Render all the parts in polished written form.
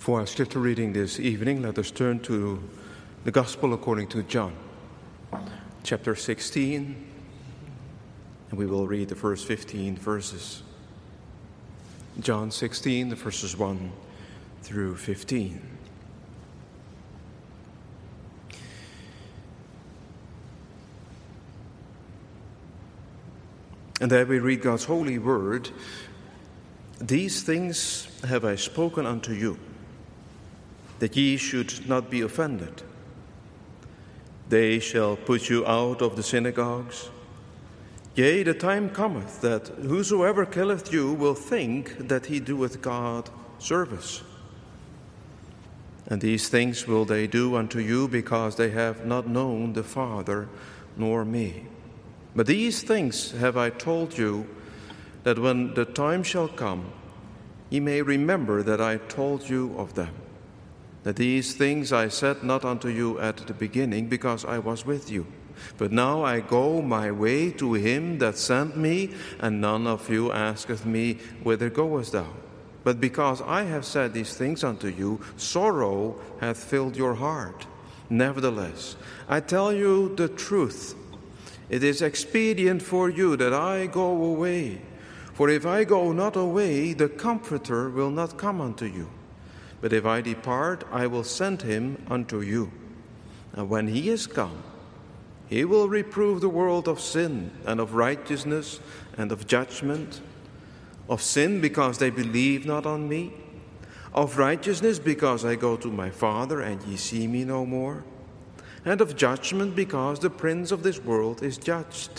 For our scripture reading this evening, let us turn to the Gospel according to John, chapter 16, and we will read the first 15 verses. John 16, the verses 1 through 15. And there we read God's holy word. These things have I spoken unto you, that ye should not be offended. They shall put you out of the synagogues. Yea, the time cometh that whosoever killeth you will think that he doeth God service. And these things will they do unto you, because they have not known the Father nor me. But these things have I told you, that when the time shall come, ye may remember that I told you of them. That these things I said not unto you at the beginning, because I was with you. But now I go my way to him that sent me, and none of you asketh me, Whither goest thou? But because I have said these things unto you, sorrow hath filled your heart. Nevertheless, I tell you the truth. It is expedient for you that I go away. For if I go not away, the Comforter will not come unto you. But if I depart, I will send him unto you. And when he is come, he will reprove the world of sin, and of righteousness, and of judgment. Of sin, because they believe not on me. Of righteousness, because I go to my Father, and ye see me no more. And of judgment, because the prince of this world is judged.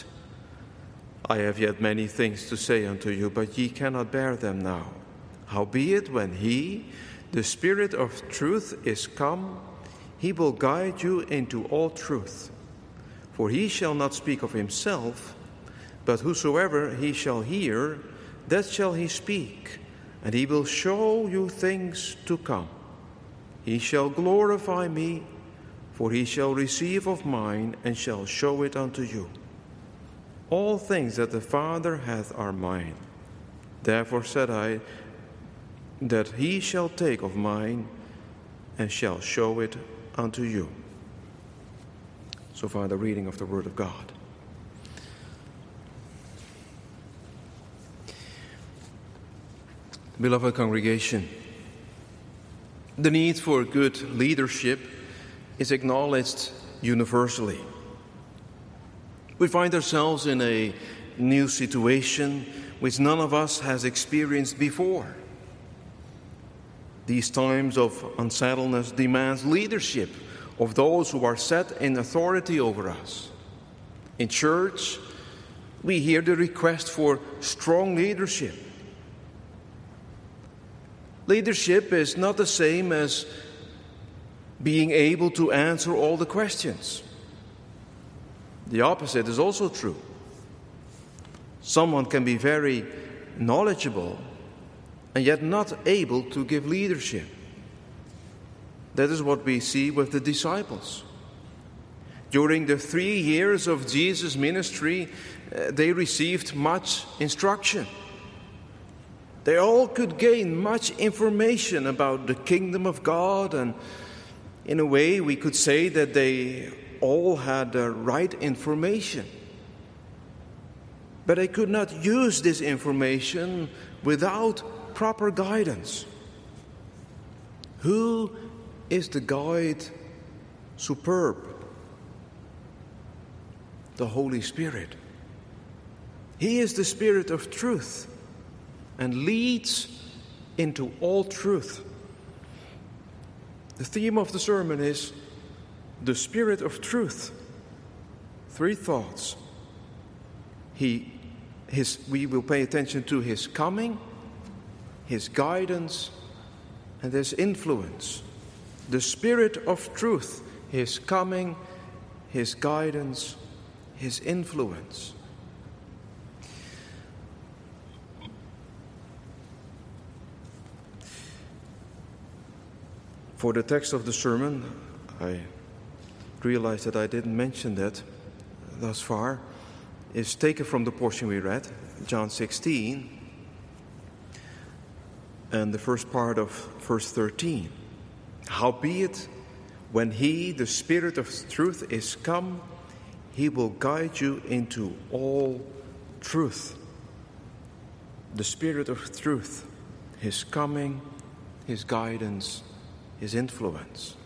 I have yet many things to say unto you, but ye cannot bear them now. Howbeit, when he, the Spirit of truth, is come, he will guide you into all truth. For he shall not speak of himself, but whosoever he shall hear, that shall he speak, and he will show you things to come. He shall glorify me, for he shall receive of mine, and shall show it unto you. All things that the Father hath are mine. Therefore said I, that he shall take of mine, and shall show it unto you. So far the reading of the Word of God. Beloved congregation, the need for good leadership is acknowledged universally. We find ourselves in a new situation which none of us has experienced before. These times of unsettledness demands leadership of those who are set in authority over us. In church, we hear the request for strong leadership. Leadership is not the same as being able to answer all the questions. The opposite is also true. Someone can be very knowledgeable and yet not able to give leadership. That is what we see with the disciples. During the 3 years of Jesus' ministry, they received much instruction. They all could gain much information about the kingdom of God, and in a way we could say that they all had the right information. But they could not use this information without proper guidance. Who is the guide superb? The Holy Spirit. He is the Spirit of truth and leads into all truth. The theme of the sermon is the Spirit of truth. 3 thoughts. We will pay attention to his coming, his guidance, and his influence. The Spirit of truth, his coming, his guidance, his influence. For the text of the sermon, I realize that I didn't mention that thus far, is taken from the portion we read, John 16. and the first part of verse 13. Howbeit, when he, the Spirit of truth, is come, he will guide you into all truth. The Spirit of truth, his coming, his guidance, his influence.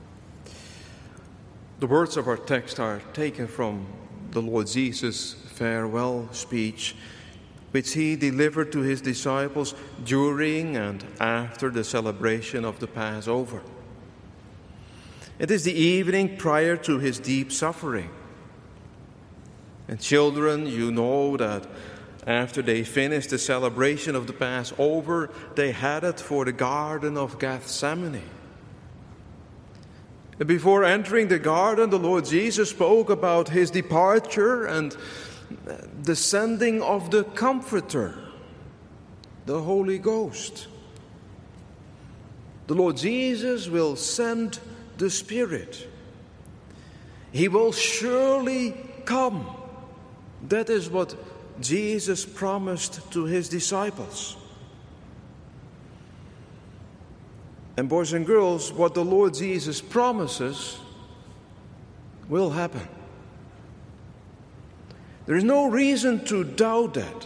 The words of our text are taken from the Lord Jesus' farewell speech, which he delivered to his disciples during and after the celebration of the Passover. It is the evening prior to his deep suffering. And children, you know that after they finished the celebration of the Passover, they headed for the Garden of Gethsemane. And before entering the garden, the Lord Jesus spoke about his departure and the sending of the Comforter, the Holy Ghost. The Lord Jesus will send the Spirit. He will surely come. That is what Jesus promised to his disciples. And boys and girls, what the Lord Jesus promises will happen. There is no reason to doubt that.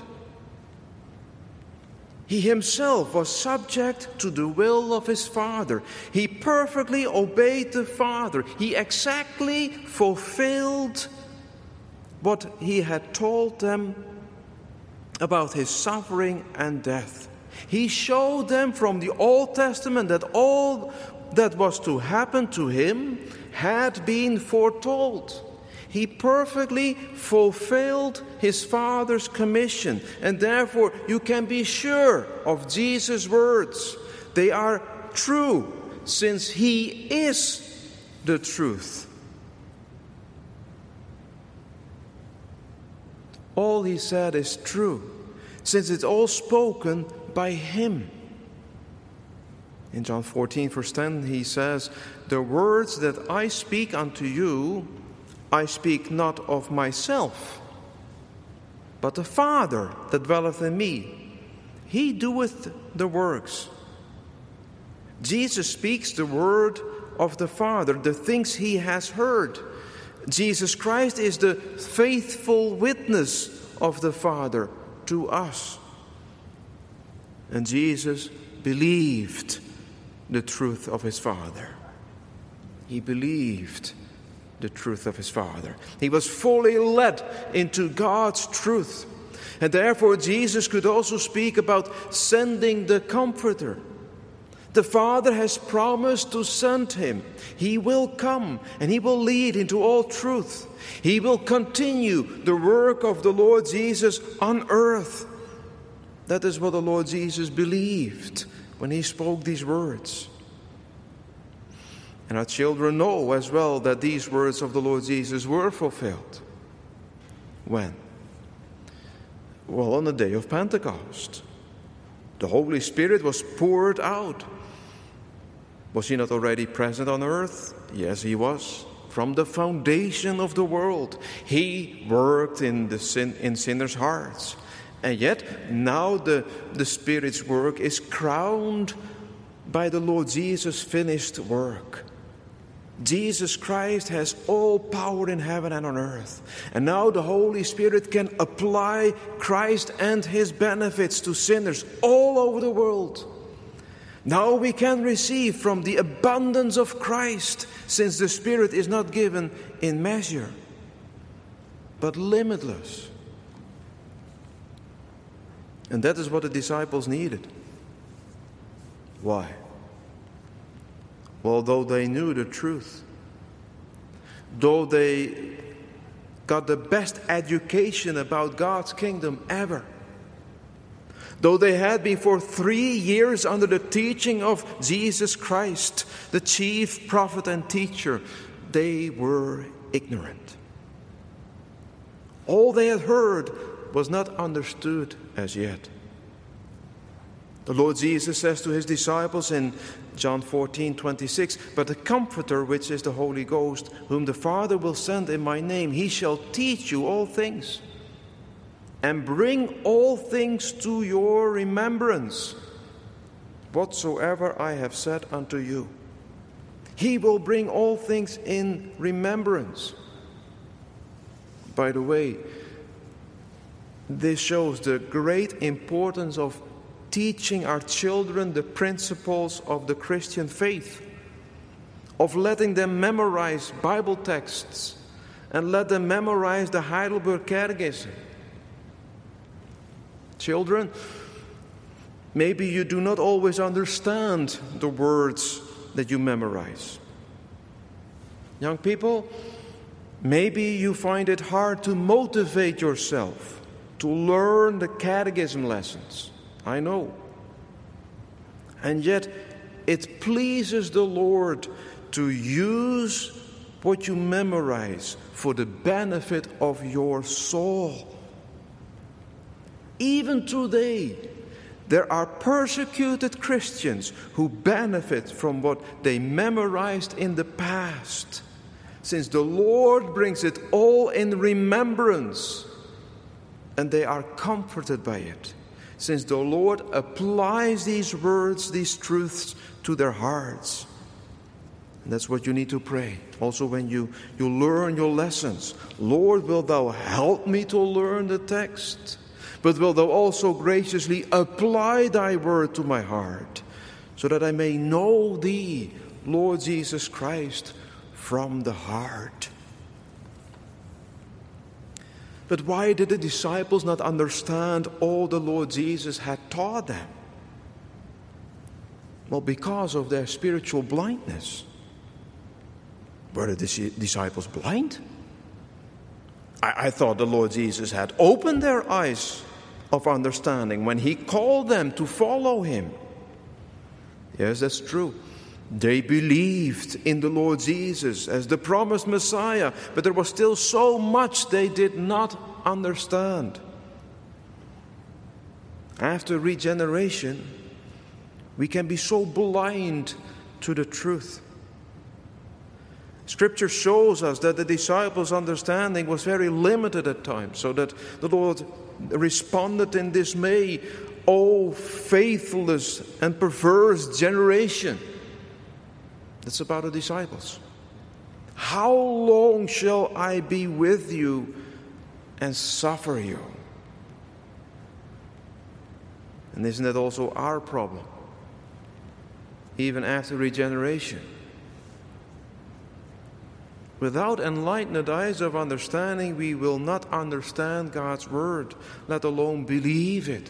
He himself was subject to the will of his Father. He perfectly obeyed the Father. He exactly fulfilled what he had told them about his suffering and death. He showed them from the Old Testament that all that was to happen to him had been foretold. He perfectly fulfilled his Father's commission, and therefore you can be sure of Jesus' words. They are true, since he is the truth. All he said is true, since it's all spoken by him. In John 14, verse 10, he says, "The words that I speak unto you, I speak not of myself, but the Father that dwelleth in me, he doeth the works." Jesus speaks the word of the Father, the things he has heard. Jesus Christ is the faithful witness of the Father to us. And Jesus believed the truth of his Father. He believed the truth of his Father. He was fully led into God's truth. And therefore Jesus could also speak about sending the Comforter. The Father has promised to send him. He will come and he will lead into all truth. He will continue the work of the Lord Jesus on earth. That is what the Lord Jesus believed when he spoke these words. And our children know as well that these words of the Lord Jesus were fulfilled. When? Well, on the day of Pentecost. The Holy Spirit was poured out. Was he not already present on earth? Yes, he was. From the foundation of the world, he worked in sinners' hearts. And yet, now the Spirit's work is crowned by the Lord Jesus' finished work. Jesus Christ has all power in heaven and on earth. And now the Holy Spirit can apply Christ and his benefits to sinners all over the world. Now we can receive from the abundance of Christ, since the Spirit is not given in measure, but limitless. And that is what the disciples needed. Why? Well, though they knew the truth, though they got the best education about God's kingdom ever, though they had been for 3 years under the teaching of Jesus Christ, the chief prophet and teacher, they were ignorant. All they had heard was not understood as yet. The Lord Jesus says to his disciples in John 14:26, "But the Comforter, which is the Holy Ghost, whom the Father will send in my name, he shall teach you all things, and bring all things to your remembrance, whatsoever I have said unto you. He will bring all things in remembrance. By the way, this shows the great importance of teaching our children the principles of the Christian faith, of letting them memorize Bible texts and let them memorize the Heidelberg Catechism. Children, maybe you do not always understand the words that you memorize. Young people, maybe you find it hard to motivate yourself to learn the catechism lessons. I know. And yet, it pleases the Lord to use what you memorize for the benefit of your soul. Even today, there are persecuted Christians who benefit from what they memorized in the past, since the Lord brings it all in remembrance, and they are comforted by it, since the Lord applies these words, these truths to their hearts. And that's what you need to pray. Also when you learn your lessons, Lord, wilt thou help me to learn the text? But wilt thou also graciously apply thy word to my heart, so that I may know thee, Lord Jesus Christ, from the heart. But why did the disciples not understand all the Lord Jesus had taught them? Well, because of their spiritual blindness. Were the disciples blind? I thought the Lord Jesus had opened their eyes of understanding when he called them to follow him. Yes, that's true. They believed in the Lord Jesus as the promised Messiah, but there was still so much they did not understand. After regeneration, we can be so blind to the truth. Scripture shows us that the disciples' understanding was very limited at times, so that the Lord responded in dismay, "O faithless and perverse generation." That's about the disciples. "How long shall I be with you and suffer you?" And isn't that also our problem? Even after regeneration. Without enlightened eyes of understanding, we will not understand God's word, let alone believe it.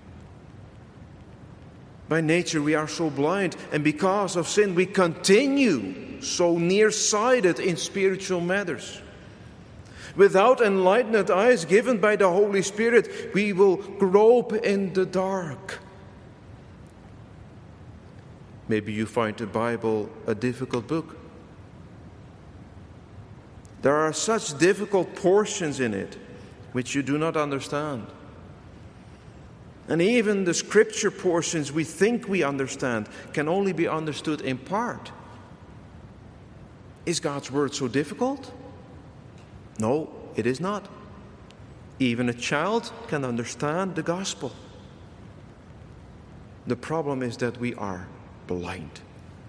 By nature, we are so blind, and because of sin, we continue so nearsighted in spiritual matters. Without enlightened eyes given by the Holy Spirit, we will grope in the dark. Maybe you find the Bible a difficult book. There are such difficult portions in it which you do not understand. And even the scripture portions we think we understand can only be understood in part. Is God's word so difficult? No, it is not. Even a child can understand the gospel. The problem is that we are blind.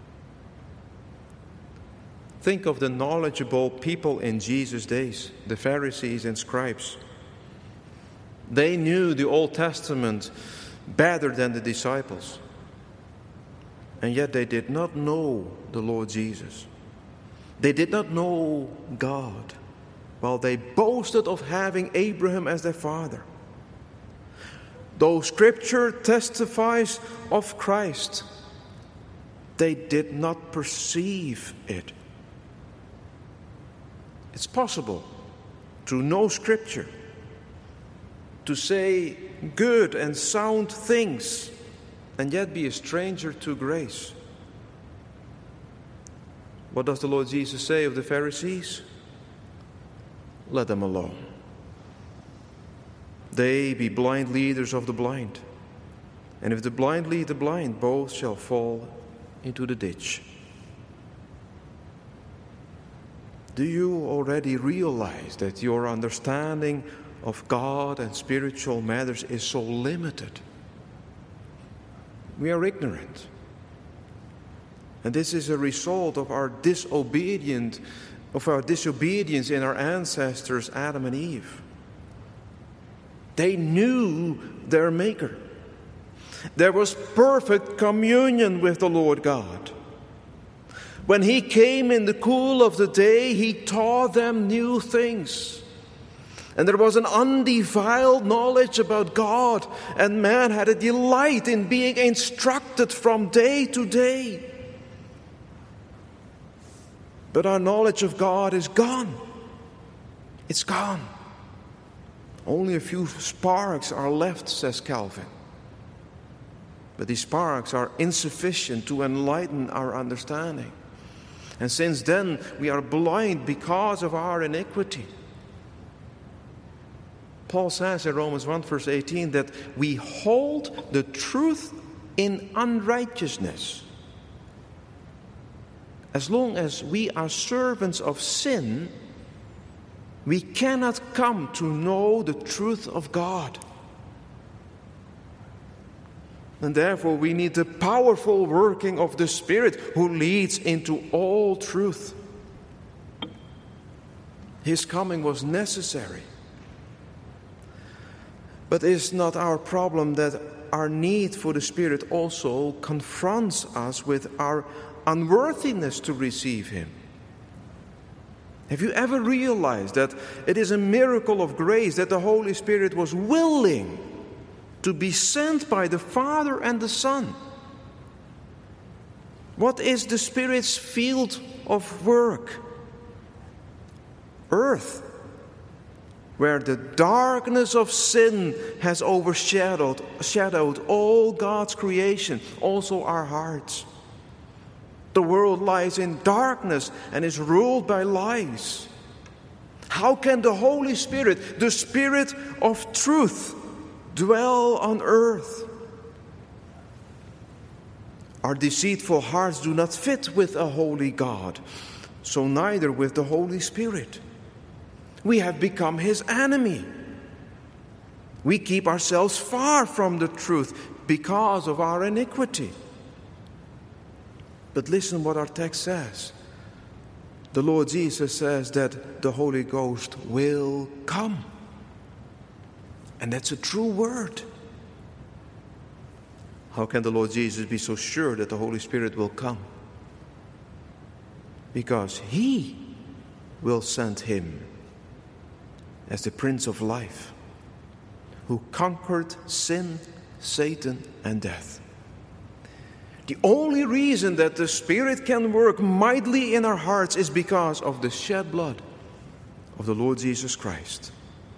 Think of the knowledgeable people in Jesus' days, the Pharisees and scribes. They knew the Old Testament better than the disciples. And yet they did not know the Lord Jesus. They did not know God, while they boasted of having Abraham as their father. Though Scripture testifies of Christ, they did not perceive it. It's possible to know Scripture, to say good and sound things, and yet be a stranger to grace. What does the Lord Jesus say of the Pharisees? Let them alone. They be blind leaders of the blind. And if the blind lead the blind, both shall fall into the ditch. Do you already realize that your understanding of God and spiritual matters is so limited? We are ignorant. And this is a result of our disobedience in our ancestors, Adam and Eve. They knew their Maker. There was perfect communion with the Lord God. When He came in the cool of the day, He taught them new things. And there was an undefiled knowledge about God, and man had a delight in being instructed from day to day. But our knowledge of God is gone. It's gone. Only a few sparks are left, says Calvin. But these sparks are insufficient to enlighten our understanding. And since then, we are blind because of our iniquity. Paul says in Romans 1 verse 18 that we hold the truth in unrighteousness. As long as we are servants of sin, we cannot come to know the truth of God. And therefore we need the powerful working of the Spirit who leads into all truth. His coming was necessary. But it is not our problem that our need for the Spirit also confronts us with our unworthiness to receive Him. Have you ever realized that it is a miracle of grace that the Holy Spirit was willing to be sent by the Father and the Son? What is the Spirit's field of work? Earth, where the darkness of sin has overshadowed all God's creation, also our hearts. The world lies in darkness and is ruled by lies. How can the Holy Spirit, the Spirit of truth, dwell on earth? Our deceitful hearts do not fit with a holy God, so neither with the Holy Spirit. We have become His enemy. We keep ourselves far from the truth because of our iniquity. But listen what our text says. The Lord Jesus says that the Holy Ghost will come. And that's a true word. How can the Lord Jesus be so sure that the Holy Spirit will come? Because He will send Him as the Prince of Life, who conquered sin, Satan, and death. The only reason that the Spirit can work mightily in our hearts is because of the shed blood of the Lord Jesus Christ.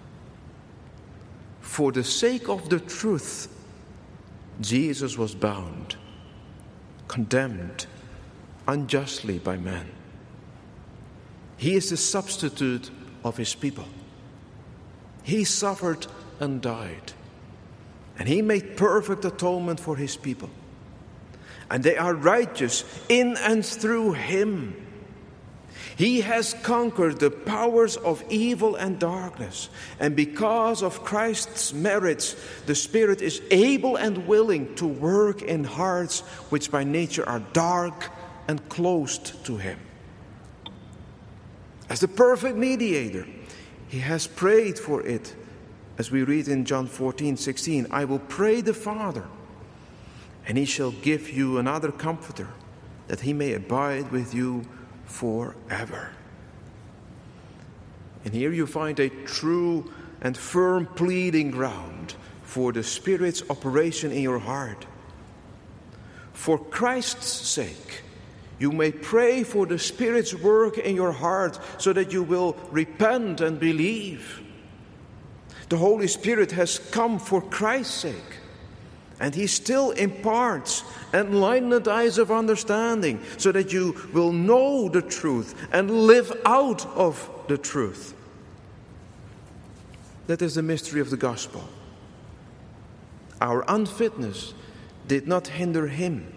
For the sake of the truth, Jesus was bound, condemned unjustly by man. He is the substitute of His people. He suffered and died, and He made perfect atonement for His people. And they are righteous in and through Him. He has conquered the powers of evil and darkness. And because of Christ's merits, the Spirit is able and willing to work in hearts which by nature are dark and closed to Him. As the perfect mediator, He has prayed for it. As we read in John 14:16, I will pray the Father, and He shall give you another Comforter, that He may abide with you forever. And here you find a true and firm pleading ground for the Spirit's operation in your heart. For Christ's sake, you may pray for the Spirit's work in your heart so that you will repent and believe. The Holy Spirit has come for Christ's sake. And He still imparts enlightened eyes of understanding so that you will know the truth and live out of the truth. That is the mystery of the gospel. Our unfitness did not hinder Him,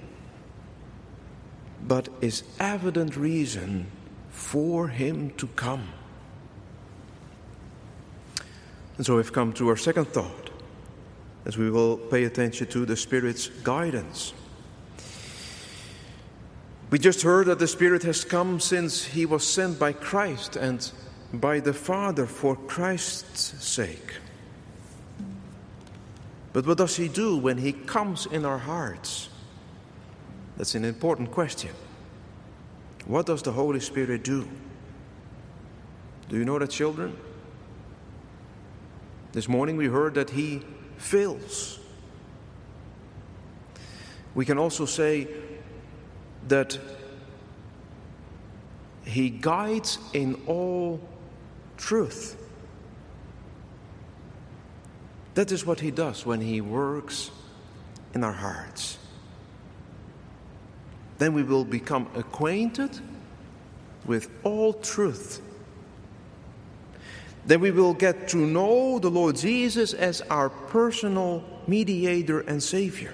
but is evident reason for Him to come. And so we've come to our second thought. as we will pay attention to the Spirit's guidance. We just heard that the Spirit has come since he was sent by Christ and by the Father for Christ's sake. But what does he do when he comes in our hearts? That's an important question. What does the Holy Spirit do? Do you know that, children? This morning we heard that he fills. We can also say that he guides in all truth. That is what he does when he works in our hearts. Then we will become acquainted with all truth. Then we will get to know the Lord Jesus as our personal mediator and Savior.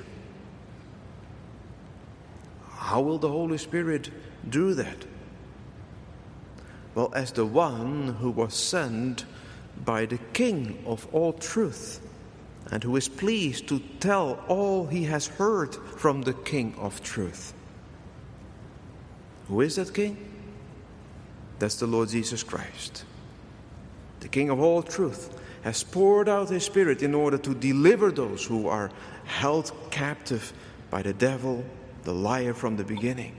How will the Holy Spirit do that? Well, as the one who was sent by the King of all truth, and who is pleased to tell all he has heard from the King of truth. Who is that King? That's the Lord Jesus Christ. The King of all truth has poured out his Spirit in order to deliver those who are held captive by the devil, the liar from the beginning.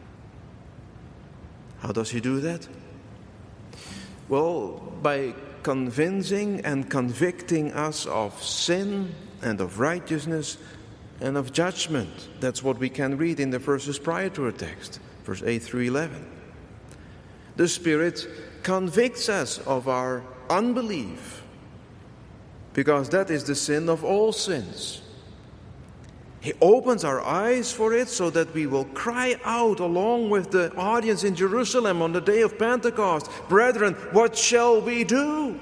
How does he do that? Well, by convincing and convicting us of sin and of righteousness and of judgment. That's what we can read in the verses prior to our text, verse 8 through 11. The Spirit convicts us of our unbelief, because that is the sin of all sins. He opens our eyes for it so that we will cry out along with the audience in Jerusalem on the day of Pentecost, "Brethren, what shall we do?"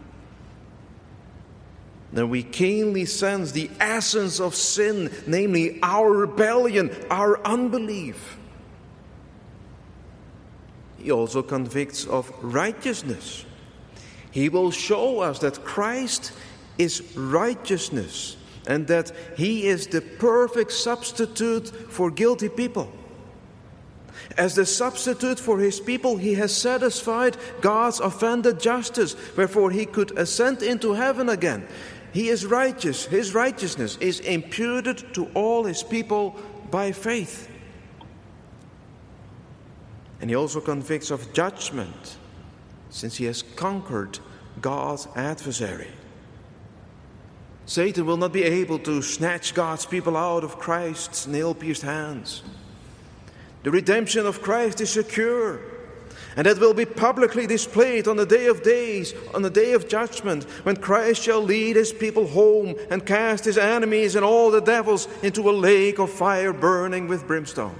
Then we keenly sense the essence of sin, namely our rebellion, our unbelief. He also convicts of righteousness. He will show us that Christ is righteousness, and that he is the perfect substitute for guilty people. As the substitute for his people, he has satisfied God's offended justice, wherefore he could ascend into heaven again. He is righteous. His righteousness is imputed to all his people by faith. And he also convicts of judgment, since he has conquered God's adversary. Satan will not be able to snatch God's people out of Christ's nail-pierced hands. The redemption of Christ is secure, and that will be publicly displayed on the day of days, on the day of judgment, when Christ shall lead his people home and cast his enemies and all the devils into a lake of fire burning with brimstone.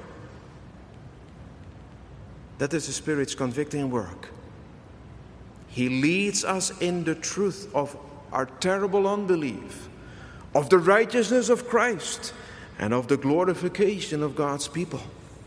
That is the Spirit's convicting work. He leads us in the truth of our terrible unbelief, of the righteousness of Christ, and of the glorification of God's people.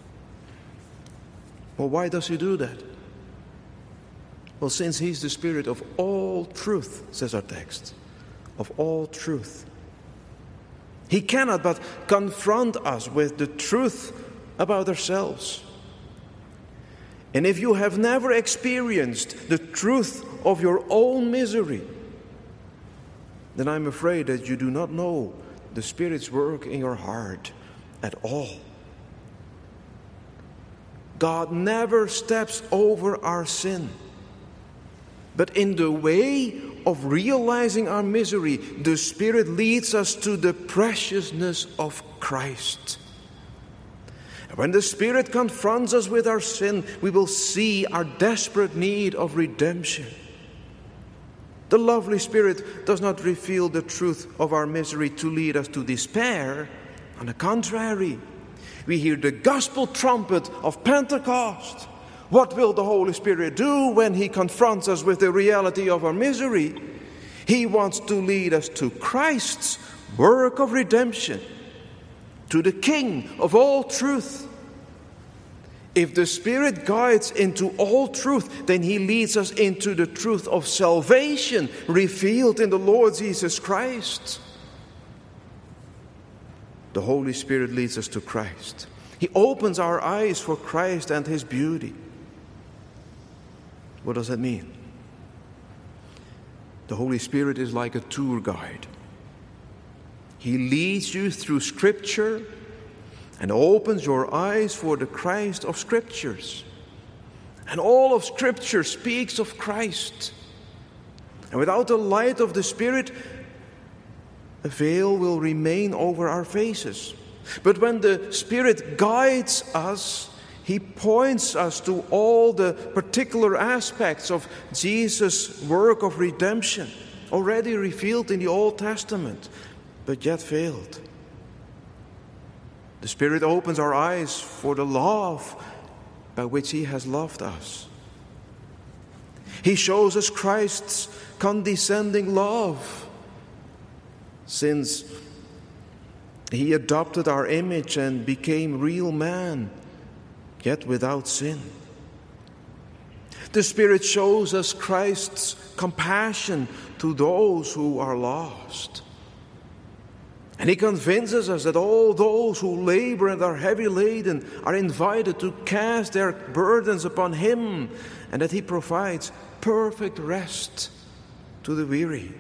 Well, why does he do that? Well, since he's the Spirit of all truth, says our text, of all truth. He cannot but confront us with the truth about ourselves. And if you have never experienced the truth of your own misery, then I'm afraid that you do not know the Spirit's work in your heart at all. God never steps over our sin. But in the way of realizing our misery, the Spirit leads us to the preciousness of Christ. When the Spirit confronts us with our sin, we will see our desperate need of redemption. The lovely Spirit does not reveal the truth of our misery to lead us to despair. On the contrary, we hear the gospel trumpet of Pentecost. What will the Holy Spirit do when he confronts us with the reality of our misery? He wants to lead us to Christ's work of redemption, to the King of all truth. If the Spirit guides into all truth, then he leads us into the truth of salvation revealed in the Lord Jesus Christ. the Holy Spirit leads us to Christ. He opens our eyes for Christ and His beauty. What does that mean? The Holy Spirit is like a tour guide. He leads you through Scripture and opens your eyes for the Christ of Scriptures. And all of Scripture speaks of Christ. And without the light of the Spirit, a veil will remain over our faces. But when the Spirit guides us, He points us to all the particular aspects of Jesus' work of redemption, already revealed in the Old Testament, but yet veiled. The Spirit opens our eyes for the love by which He has loved us. He shows us Christ's condescending love, since He adopted our image and became real man, yet without sin. The Spirit shows us Christ's compassion to those who are lost. And He convinces us that all those who labor and are heavy laden are invited to cast their burdens upon Him, and that He provides perfect rest to the weary.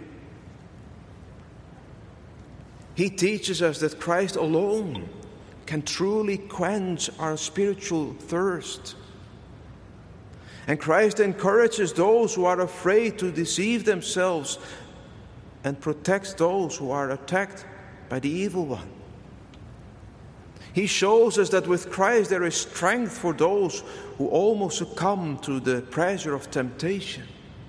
He teaches us that Christ alone can truly quench our spiritual thirst. And Christ encourages those who are afraid to deceive themselves and protects those who are attacked by the evil one. He shows us that with Christ there is strength for those who almost succumb to the pressure of temptation.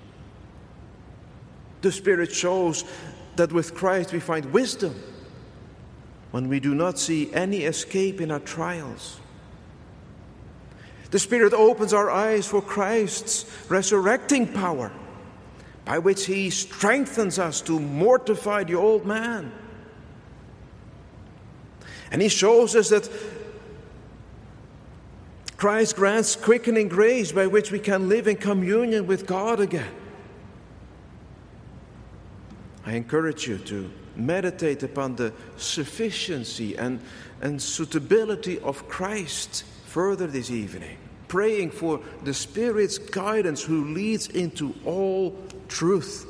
The Spirit shows that with Christ we find wisdom when we do not see any escape in our trials. The Spirit opens our eyes for Christ's resurrecting power, by which He strengthens us to mortify the old man. And He shows us that Christ grants quickening grace by which we can live in communion with God again. I encourage you to meditate upon the sufficiency and suitability of Christ further this evening, praying for the Spirit's guidance who leads into all truth.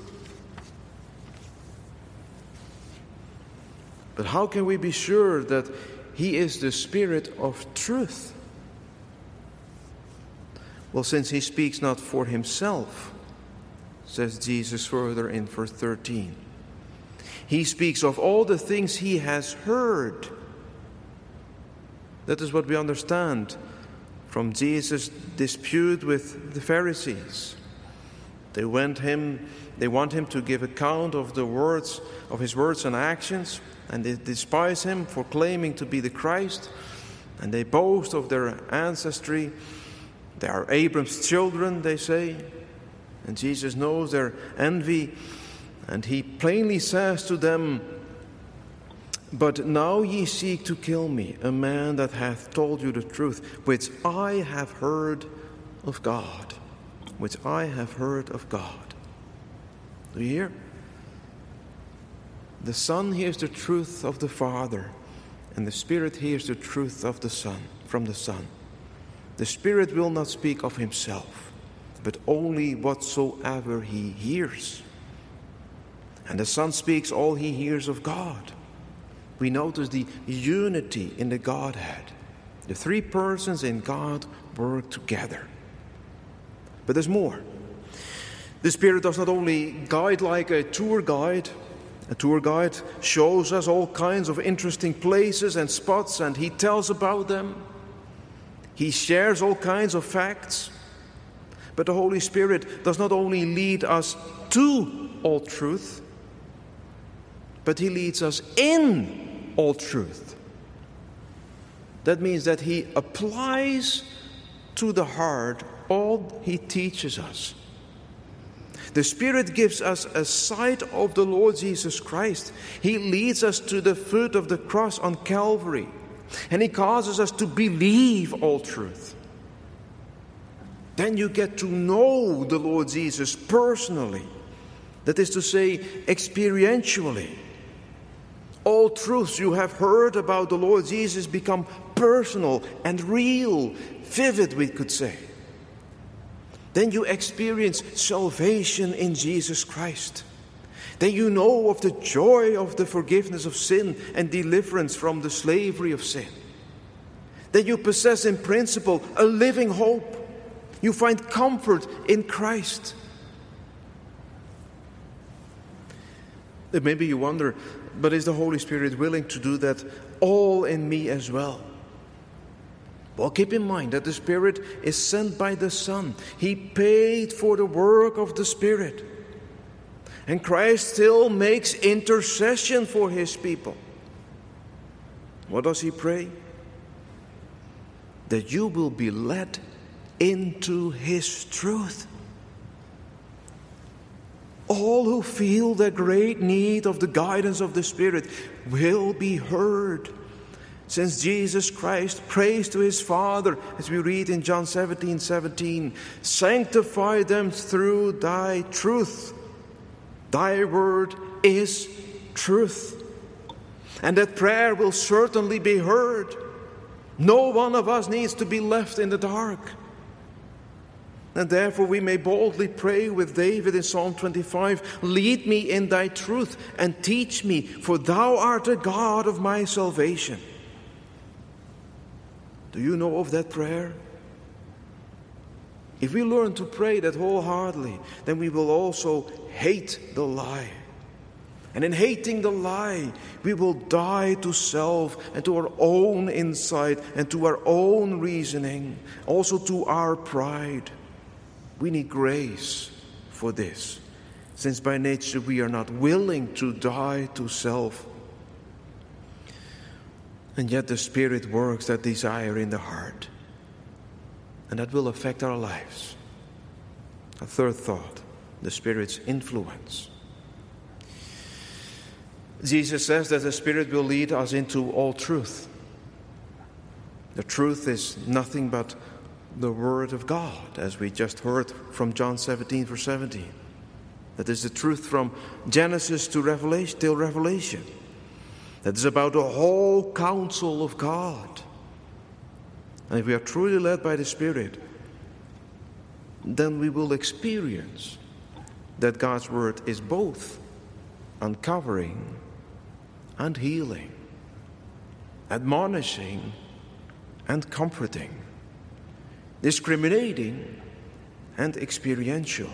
But how can we be sure that He is the Spirit of truth? Well, since He speaks not for Himself, says Jesus further in verse 13. He speaks of all the things He has heard. That is what we understand from Jesus' dispute with the Pharisees. They want Him to give account of His words and actions, and they despise Him for claiming to be the Christ, and they boast of their ancestry. They are Abraham's children, they say, and Jesus knows their envy, and He plainly says to them, "But now ye seek to kill me, a man that hath told you the truth, which I have heard of God." Which I have heard of God. Do you hear? The Son hears the truth of the Father, and the Spirit hears the truth of the Son, from the Son. The Spirit will not speak of Himself, but only whatsoever He hears. And the Son speaks all He hears of God. We notice the unity in the Godhead. The three persons in God work together. But there's more. The Spirit does not only guide like a tour guide. A tour guide shows us all kinds of interesting places and spots, and he tells about them. He shares all kinds of facts. But the Holy Spirit does not only lead us to all truth, but He leads us in all truth. That means that He applies to the heart all He teaches us. The Spirit gives us a sight of the Lord Jesus Christ. He leads us to the foot of the cross on Calvary, and He causes us to believe all truth. Then you get to know the Lord Jesus personally, that is to say, experientially. All truths you have heard about the Lord Jesus become personal and real, vivid, we could say. Then you experience salvation in Jesus Christ. Then you know of the joy of the forgiveness of sin and deliverance from the slavery of sin. Then you possess in principle a living hope. You find comfort in Christ. Maybe you wonder, but is the Holy Spirit willing to do that all in me as well? Well, keep in mind that the Spirit is sent by the Son. He paid for the work of the Spirit. And Christ still makes intercession for His people. What does He pray? That you will be led into His truth. All who feel the great need of the guidance of the Spirit will be heard. Since Jesus Christ prays to His Father, as we read in John 17:17, sanctify them through thy truth. Thy word is truth. And that prayer will certainly be heard. No one of us needs to be left in the dark. And therefore we may boldly pray with David in Psalm 25, lead me in thy truth and teach me, for thou art the God of my salvation. Do you know of that prayer? If we learn to pray that wholeheartedly, then we will also hate the lie. And in hating the lie, we will die to self and to our own insight and to our own reasoning, also to our pride. We need grace for this, since by nature we are not willing to die to self. And yet the Spirit works that desire in the heart, and that will affect our lives. A third thought, the Spirit's influence. Jesus says that the Spirit will lead us into all truth. The truth is nothing but the Word of God, as we just heard from John 17, verse 17. That is the truth from Genesis to Revelation, till Revelation. That is about the whole counsel of God. And if we are truly led by the Spirit, then we will experience that God's Word is both uncovering and healing, admonishing and comforting, discriminating and experiential.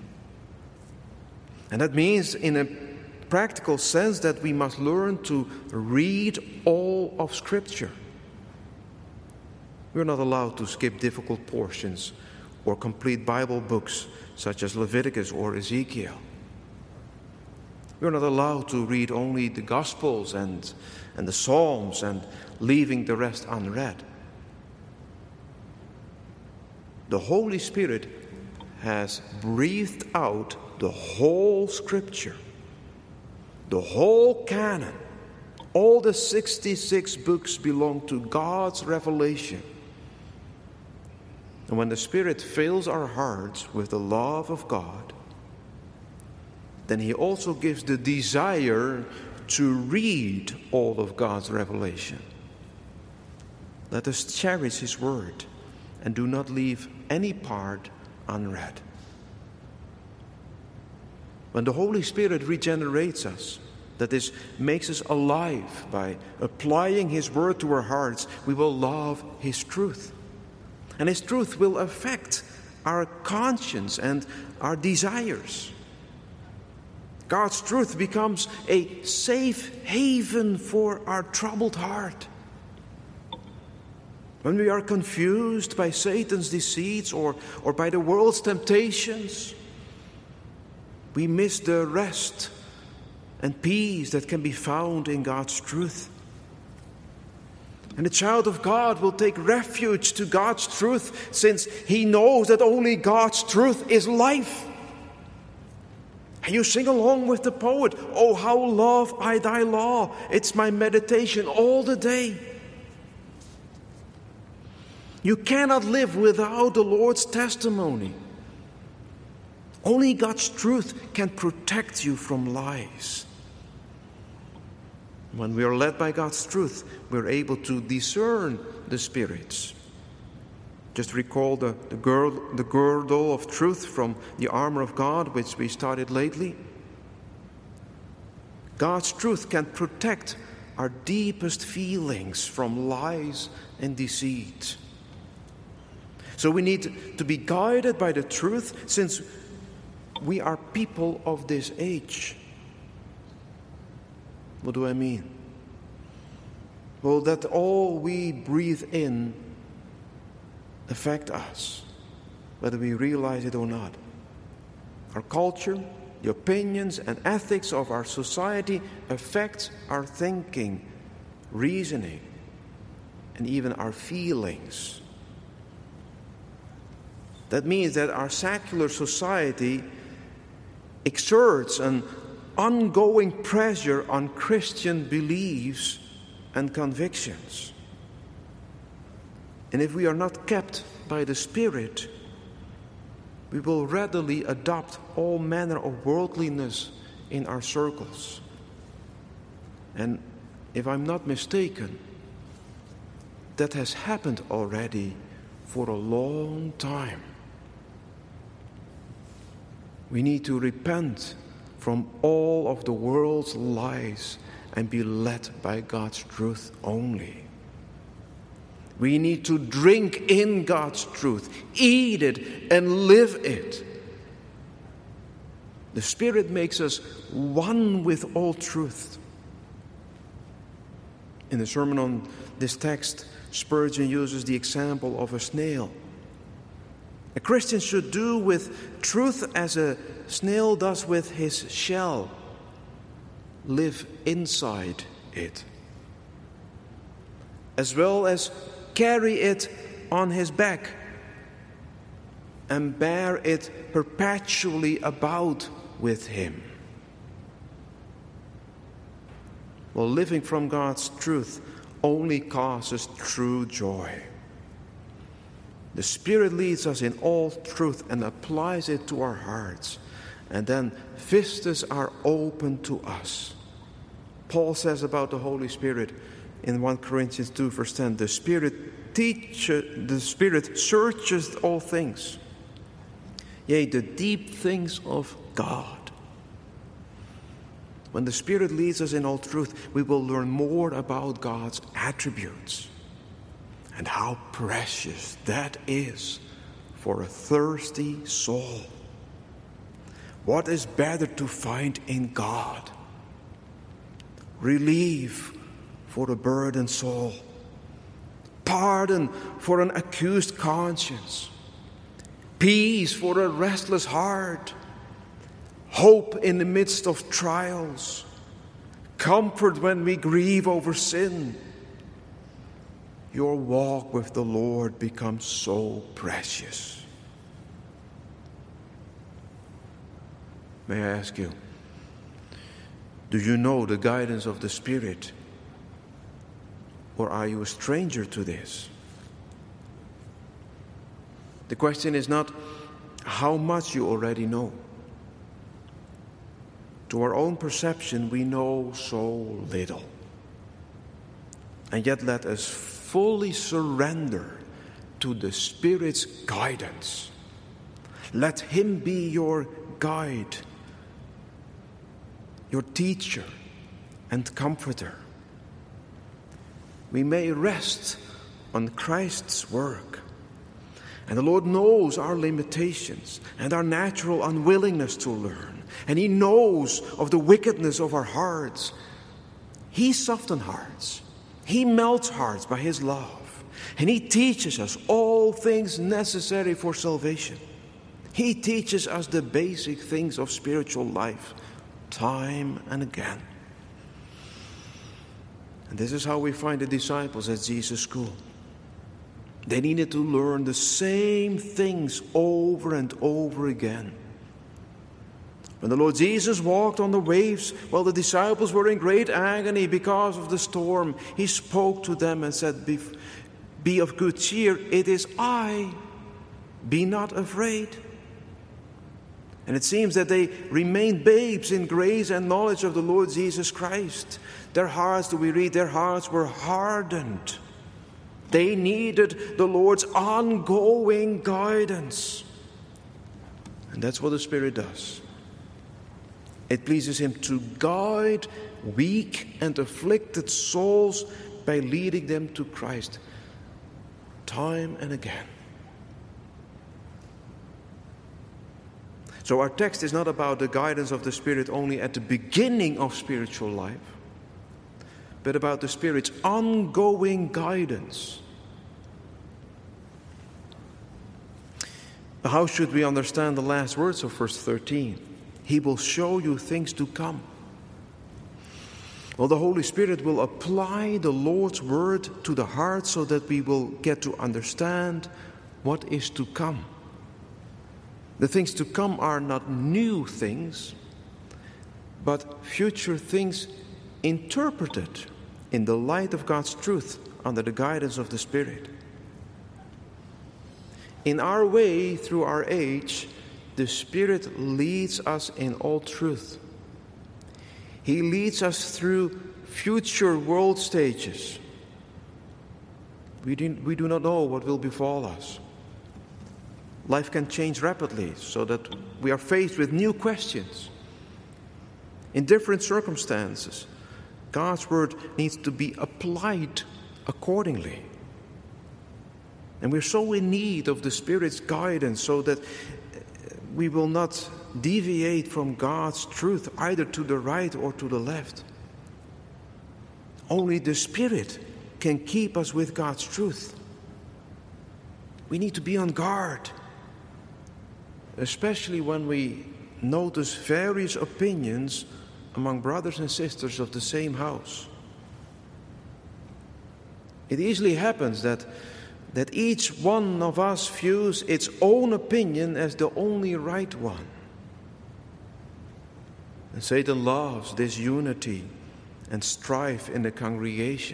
And that means, in a practical sense, that we must learn to read all of Scripture. We're not allowed to skip difficult portions or complete Bible books such as Leviticus or Ezekiel. We're not allowed to read only the Gospels and the Psalms and leaving the rest unread. The Holy Spirit has breathed out the whole Scripture, the whole canon. All the 66 books belong to God's revelation. And when the Spirit fills our hearts with the love of God, then He also gives the desire to read all of God's revelation. Let us cherish His Word and do not leave any part unread. When the Holy Spirit regenerates us, that is, makes us alive by applying His Word to our hearts, we will love His truth. And His truth will affect our conscience and our desires. God's truth becomes a safe haven for our troubled heart. When we are confused by Satan's deceits or by the world's temptations, we miss the rest and peace that can be found in God's truth. And the child of God will take refuge to God's truth, since he knows that only God's truth is life. And you sing along with the poet, "Oh, how love I thy law. It's my meditation all the day." You cannot live without the Lord's testimony. Only God's truth can protect you from lies. When we are led by God's truth, we're able to discern the spirits. Just recall the girdle of truth from the armor of God, which we started lately. God's truth can protect our deepest feelings from lies and deceit. So we need to be guided by the truth, since we are people of this age. What do I mean? Well, that all we breathe in affect us, whether we realize it or not. Our culture, the opinions and ethics of our society affect our thinking, reasoning, and even our feelings. That means that our secular society exerts an ongoing pressure on Christian beliefs and convictions. And if we are not kept by the Spirit, we will readily adopt all manner of worldliness in our circles. And if I'm not mistaken, that has happened already for a long time. We need to repent from all of the world's lies and be led by God's truth only. We need to drink in God's truth, eat it, and live it. The Spirit makes us one with all truth. In the sermon on this text, Spurgeon uses the example of a snail. A Christian should do with truth as a snail does with his shell. Live inside it, as well as carry it on his back and bear it perpetually about with him. Well, living from God's truth only causes true joy. The Spirit leads us in all truth and applies it to our hearts, and then vistas are open to us. Paul says about the Holy Spirit in 1 Corinthians 2 verse 10, the Spirit searches all things, yea, the deep things of God. When the Spirit leads us in all truth, we will learn more about God's attributes and how precious that is for a thirsty soul. What is better to find in God? Relief for a burdened soul, pardon for an accused conscience, peace for a restless heart, hope in the midst of trials, comfort when we grieve over sin. Your walk with the Lord becomes so precious. May I ask you, do you know the guidance of the Spirit? Or are you a stranger to this? The question is not how much you already know. To our own perception, we know so little. And yet let us fully surrender to the Spirit's guidance. Let Him be your guide, your teacher and comforter. We may rest on Christ's work. And the Lord knows our limitations and our natural unwillingness to learn. And He knows of the wickedness of our hearts. He softens hearts. He melts hearts by His love. And He teaches us all things necessary for salvation. He teaches us the basic things of spiritual life, time and again. And this is how we find the disciples at Jesus' school. They needed to learn the same things over and over again. When the Lord Jesus walked on the waves while the disciples were in great agony because of the storm, He spoke to them and said, Be of good cheer, it is I, be not afraid. And it seems that they remained babes in grace and knowledge of the Lord Jesus Christ. Their hearts, do we read, their hearts were hardened. They needed the Lord's ongoing guidance. And that's what the Spirit does. It pleases Him to guide weak and afflicted souls by leading them to Christ time and again. So our text is not about the guidance of the Spirit only at the beginning of spiritual life, but about the Spirit's ongoing guidance. How should we understand the last words of verse 13? He will show you things to come. Well, the Holy Spirit will apply the Lord's word to the heart so that we will get to understand what is to come. The things to come are not new things, but future things interpreted in the light of God's truth under the guidance of the Spirit. In our way through our age, the Spirit leads us in all truth. He leads us through future world stages. We do not know what will befall us. Life can change rapidly so that we are faced with new questions. In different circumstances, God's word needs to be applied accordingly. And we're so in need of the Spirit's guidance so that we will not deviate from God's truth either to the right or to the left. Only the Spirit can keep us with God's truth. We need to be on guard, especially when we notice various opinions among brothers and sisters of the same house. It easily happens that each one of us views its own opinion as the only right one. And Satan loves this unity and strife in the congregation.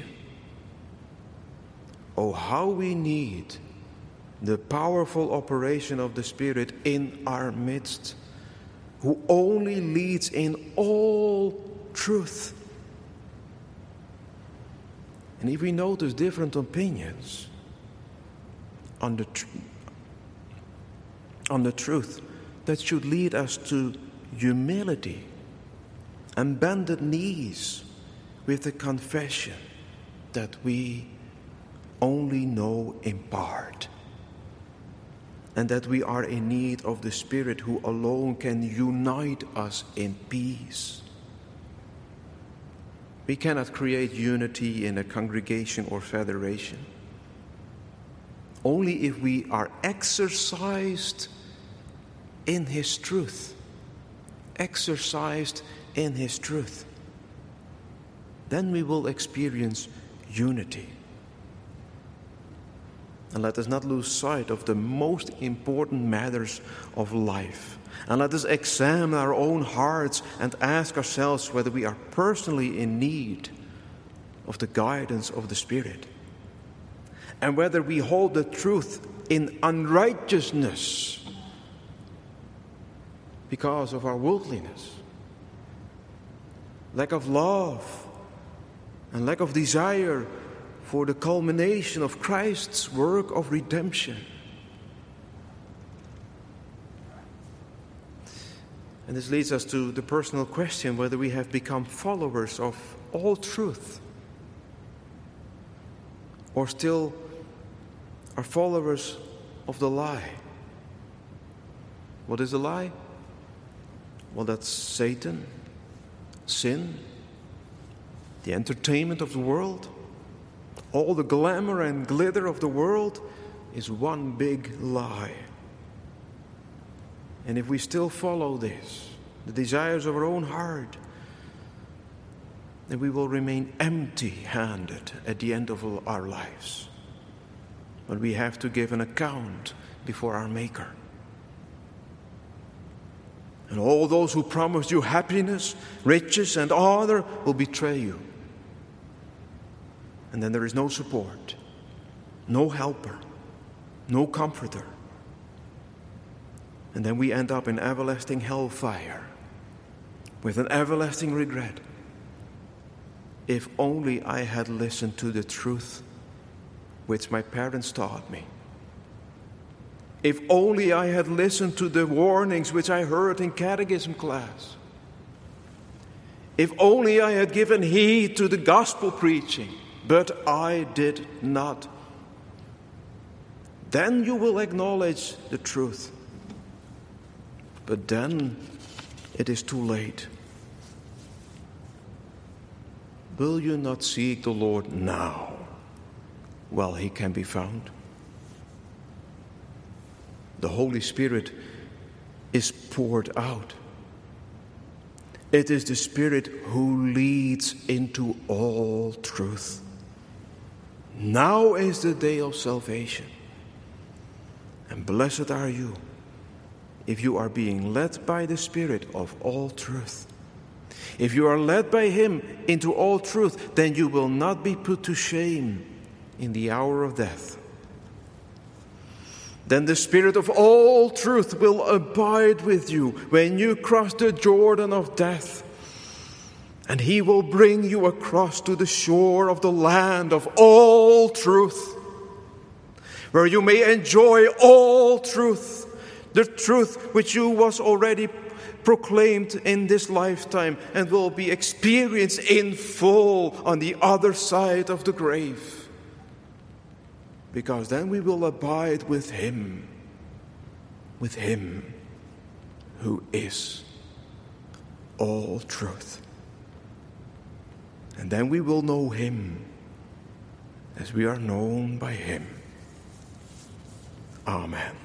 Oh, how we need the powerful operation of the Spirit in our midst, who only leads in all truth. And if we notice different opinions on the truth, that should lead us to humility and bended knees with the confession that we only know in part, and that we are in need of the Spirit who alone can unite us in peace. We cannot create unity in a congregation or federation. Only if we are exercised in His truth. Exercised in His truth. Then we will experience unity. And let us not lose sight of the most important matters of life. And let us examine our own hearts and ask ourselves whether we are personally in need of the guidance of the Spirit. And whether we hold the truth in unrighteousness because of our worldliness, lack of love, and lack of desire for the culmination of Christ's work of redemption. And this leads us to the personal question whether we have become followers of all truth or still are followers of the lie. What is the lie? Well, that's Satan, sin, the entertainment of the world. All the glamour and glitter of the world is one big lie. And if we still follow this, the desires of our own heart, then we will remain empty-handed at the end of our lives. But we have to give an account before our Maker. And all those who promised you happiness, riches, and honor will betray you. And then there is no support, no helper, no comforter. And then we end up in everlasting hellfire with an everlasting regret. If only I had listened to the truth which my parents taught me. If only I had listened to the warnings which I heard in catechism class. If only I had given heed to the gospel preaching, but I did not. Then you will acknowledge the truth. But then it is too late. Will you not seek the Lord now, while he can be found? The Holy Spirit is poured out. It is the Spirit who leads into all truth. Now is the day of salvation. And blessed are you if you are being led by the Spirit of all truth. If you are led by him into all truth, then you will not be put to shame in the hour of death. Then the Spirit of all truth will abide with you when you cross the Jordan of death. And he will bring you across to the shore of the land of all truth, where you may enjoy all truth, the truth which you was already proclaimed in this lifetime and will be experienced in full on the other side of the grave. Because then we will abide with him who is all truth. And then we will know him as we are known by him. Amen.